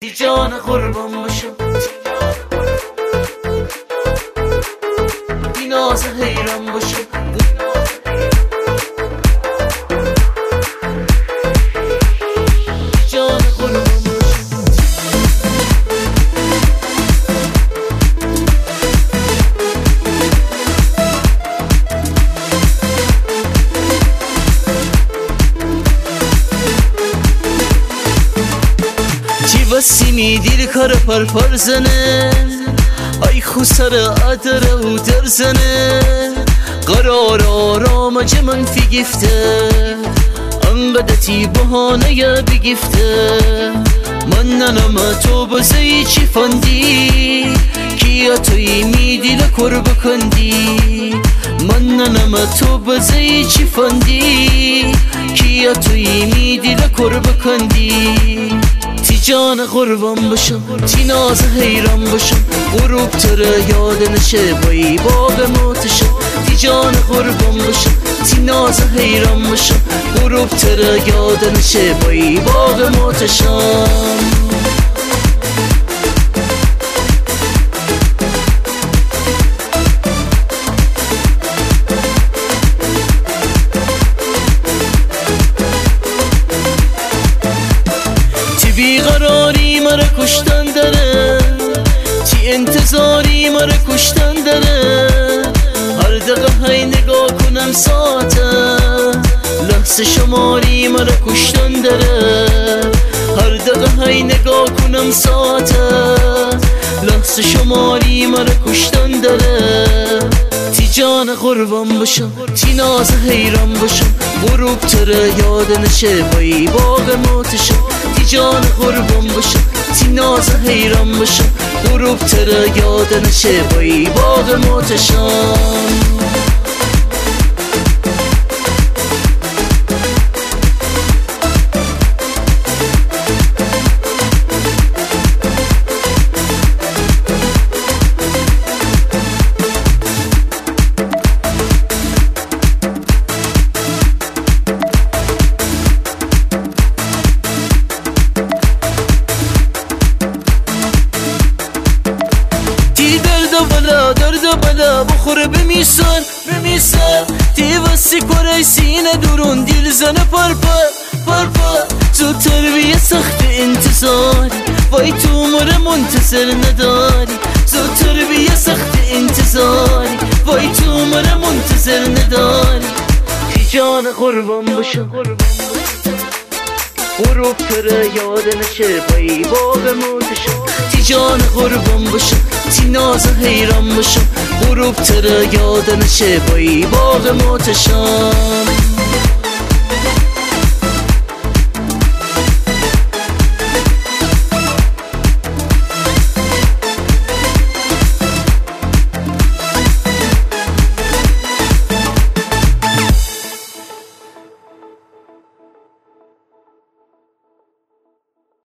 جان قربان باشم بی ناز حیران باشم جان قربان وسیمی دیل کار پر زنه ای خوسر ادره و در زنه قرار آرامج من فی گفته انقدتی بهانه یا بگفته من ننم تو بزی چی فندی کیا توی میدیل کر بکندی من ننم تو بزی چی فندی کیا توی میدیل کر بکندی تی جان قربان باشم تی ناز حیران باشم غروب تره یاد نشه بایی باغ موتشم تی جان قربان باشم تی ناز حیران باشم غروب تره یاد نشه بایی باغ موتشم بیقراری مرا کشتن داره تی انتظاری مرا کشتن داره هر دقیقه های نگاه کنم ساعته لحظه شماری مرا کشتن داره هر دقیقه های نگاه کنم ساعته لحظه شماری مرا کشتن داره تی جان قربان باشم تی ناز حیران باشم غروب تره یاد نشه بایی باغ موتشم تی جان قربان باشم تی ناز حیران باشم غروب تره یاد نشه بایی باغ موتشم درد بلا بخوره بمیسن تی وسی کره سینه درون دیل زنه پر تو تربیه سخت انتظاری وای تو عمر منتظر نداری تو تربیه سخت انتظاری وای تو عمر منتظر نداری تی جان قربان باشم غروب تره یاد نشه بایی باغ موتشم تی جان قربان باشم تی ناز حیران باشم غروب تره یاد نشه بایی باغ موتشم